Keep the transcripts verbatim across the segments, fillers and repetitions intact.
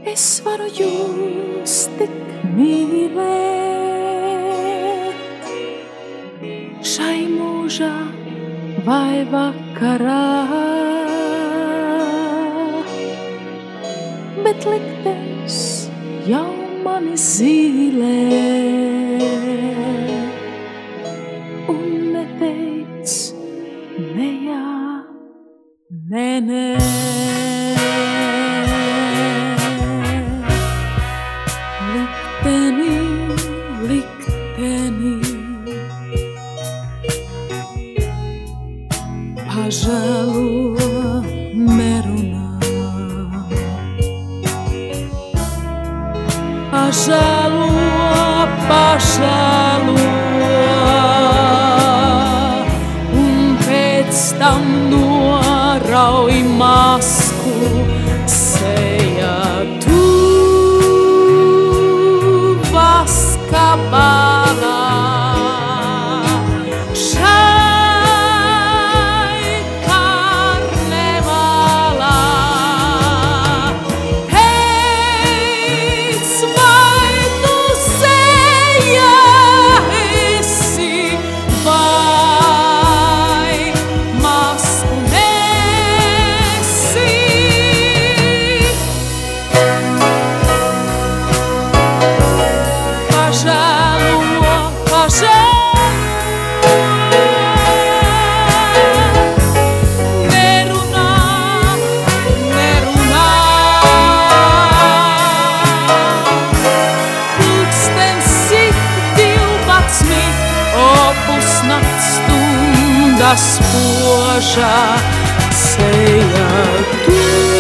Es varu jūs tik mīlēt, šai mūžā vai vakarā, bet liktenis jau mani zīlē un neteic ne jā, ne nē. Likteni, likteni, pažēlo nerunā, pažēlo, pažēlo, un pēc tam norauj masku sejā tu vaska balā. Spožā sejā tu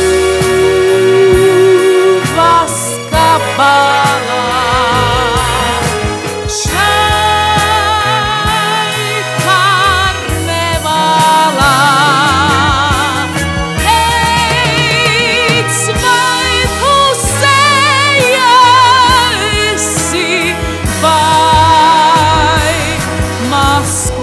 vaska balā. Šai karnevalā teic, vai tu sejā esi, vai masku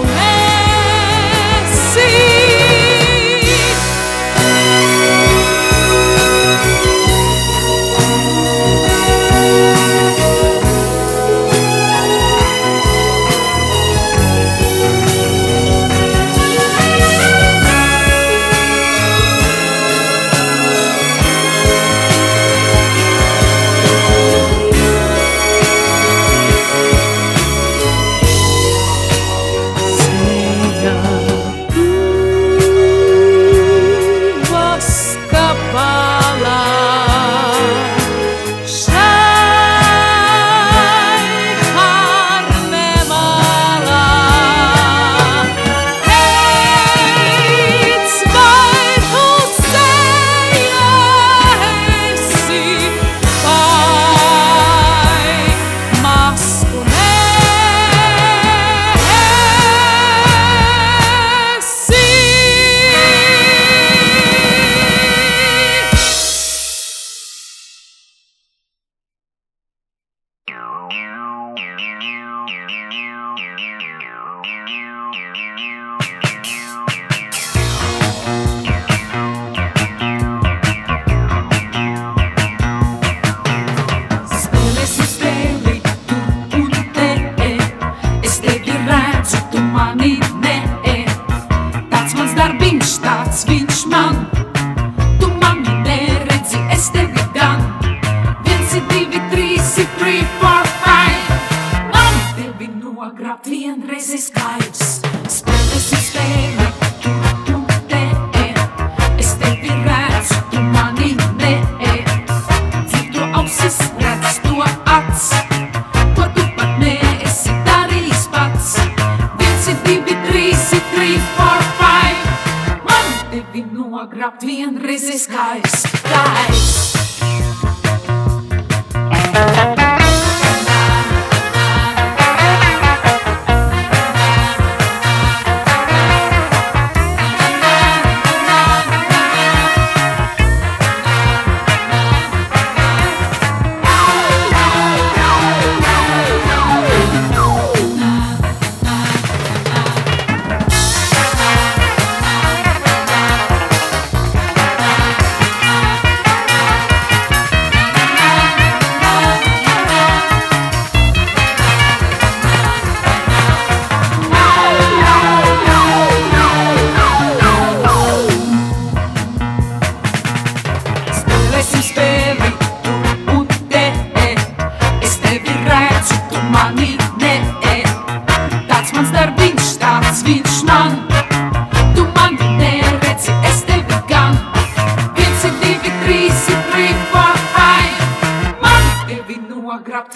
Grabt vienreiz skaists gaiss.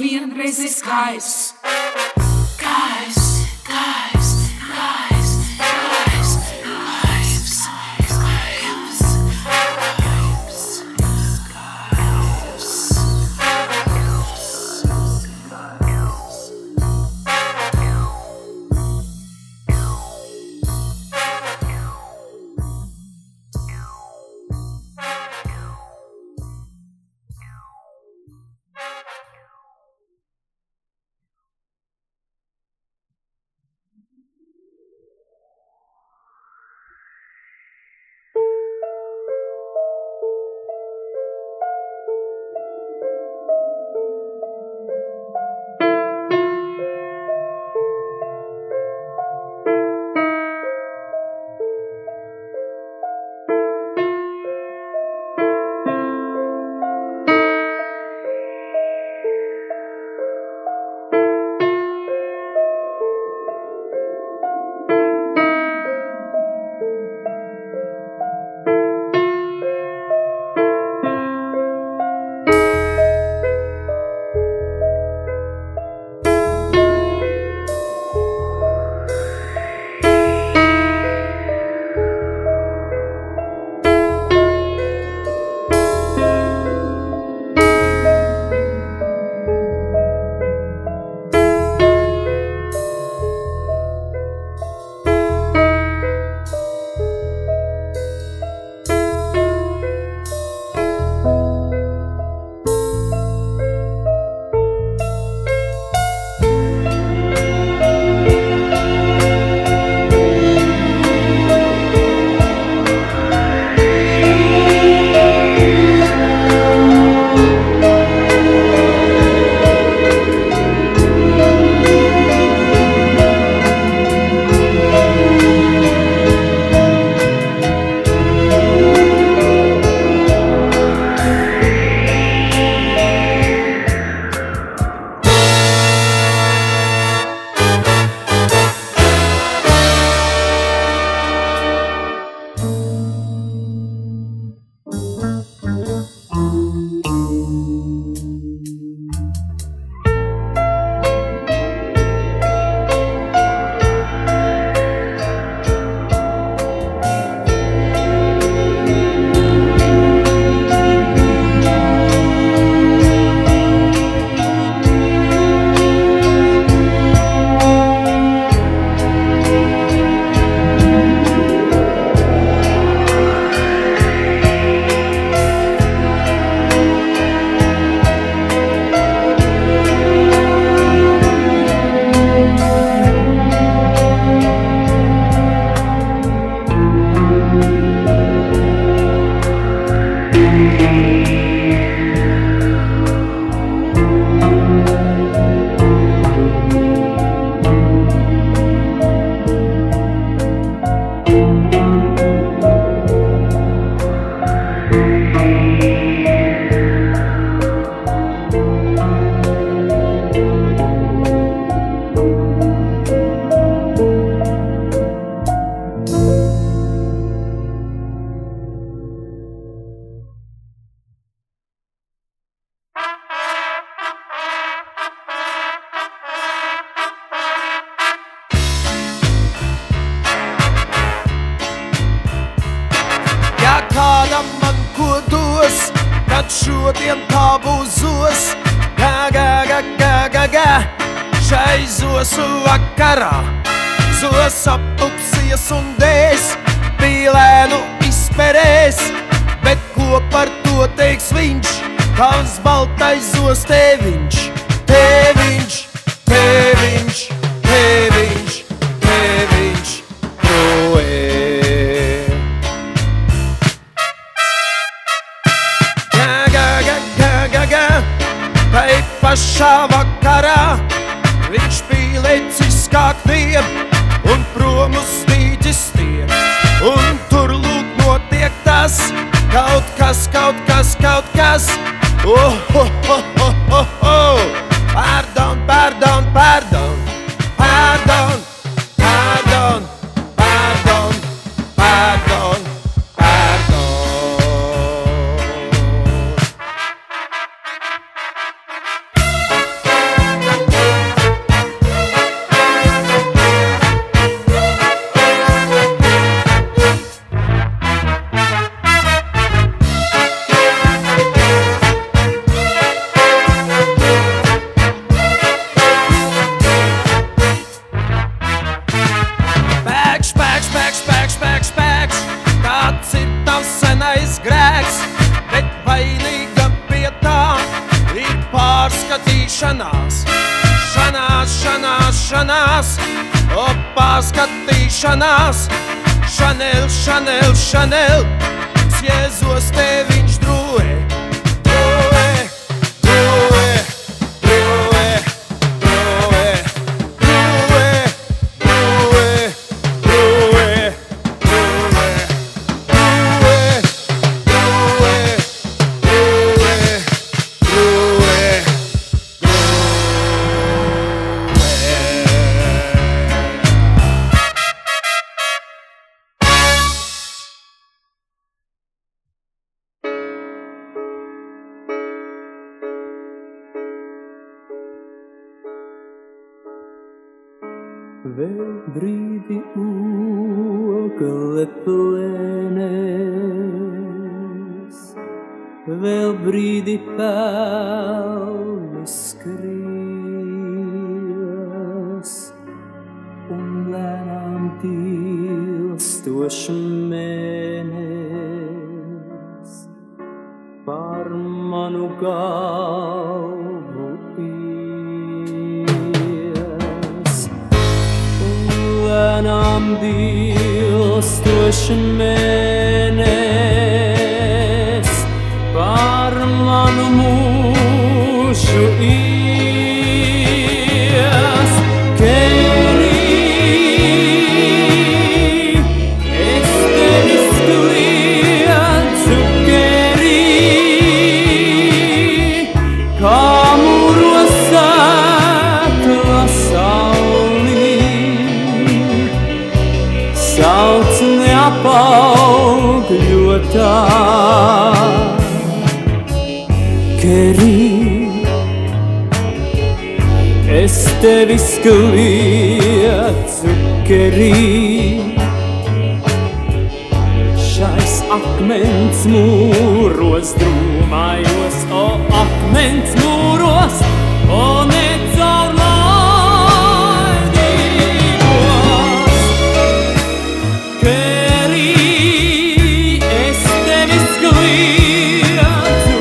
vienreiz ir skaists. Skaists, skaists, skaists, skaists, skaists, skaists, šodien tā būs zos, gā, gā, gā, gā, gā, gā. Šai zosu vakarā zos apupsies un dēs, pīlēnu izperēs, bet ko par to teiks viņš, tavs baltais zos tēviņš, tēviņš, tēviņš, tēviņš, tēviņš, proē. Tai pašā vakarā viņš pīlēcis kā kniem un prom uz dīķis tiem. Un tur lūk notiek tas, kaut kas, kaut kas, kaut kas. Oh, oh, oh, oh, oh, oh. Pardon, pardon, pardon, pardon, pardon, pardon, pardon, pardon. spēks, spēks, spēks, kāds ir tavs senais grēks, bet vainīga pie tā ir pārskatīšanās. Šanās, šanās, šanās, o pārskatīšanās. Chanel, Chanel, Chanel, Jēzus te viņš drūē. Vēl brīdi ogle plēnēs, vēl brīdi pelni skries, un lēnām dilstošs mēnēs par manu galvu lēnām dilstošs mēnēs par manu mūžu ies. Kerī, es tevi skliedzu, Kerī, kā mūros sēkla saulī. Sauc neapaugļotā, Kerī, es tevi skliedzu, Kerī. Šais akmens mūros drūmājos, o akmens mūros, o necaur laidīgos. Kerī, es tevi skliedzu,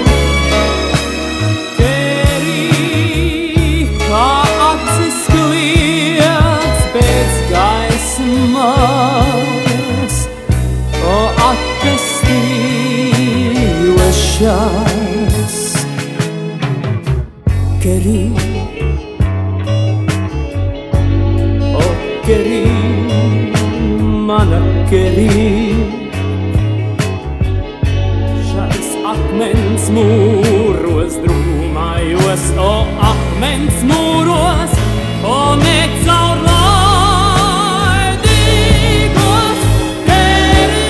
Kerī, kā acis kliedz pēc gaismas, o atpestījošās. Kerī, o Kerī, mana Kerī, šais akmens mūros drūmājos, o akmens mūros, o necaur laidīgos, Kerī.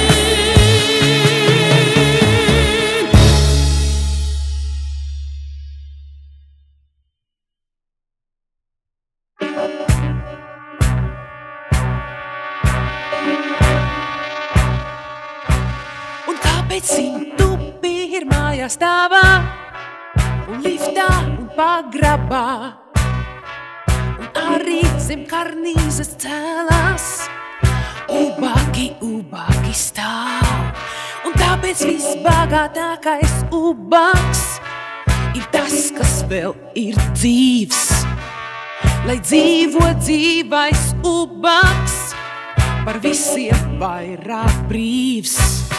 Un kāpēc tu pirmajā stāvā, un liftā, un pagrabā, un arī zem karnīzes cēlās, ubagi, ubagi stāv. Un tāpēc visbagātākais ubags ir tas, kas vēl ir dzīvs. Lai dzīvo dzīvais ubags, par visiem vairāk brīvs.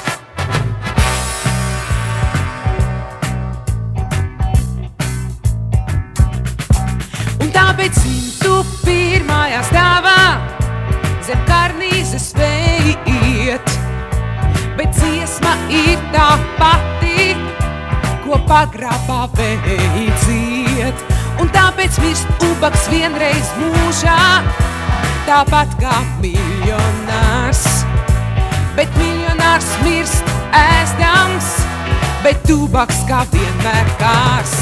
Un tāpēc tu pirmajā stāvā zem karnīzes vēji iet, bet dziesma ir tā pati, ko pagrabā vēji dzied. Un tāpēc mirst ubags vienreiz mūžā, tāpat kā miljonārs. Bet miljonārs mirst ēstams, bet ubags kā vienmēr kārs.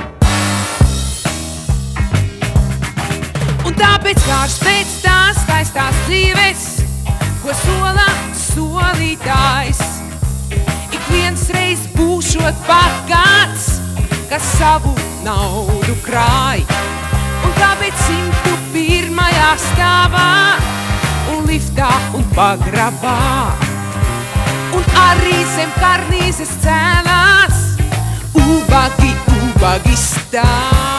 Un tāpēc kārs pēc tās skaistās dzīves, ko sola solītājs. Ik viens reiz būšot bagāts, kas savu naudu krāj. Un kāpēc simtu pirmajā stāvā un liftā un pagrabā. Un arī zem karnīzes cēlās ubagi, ubagi stāv.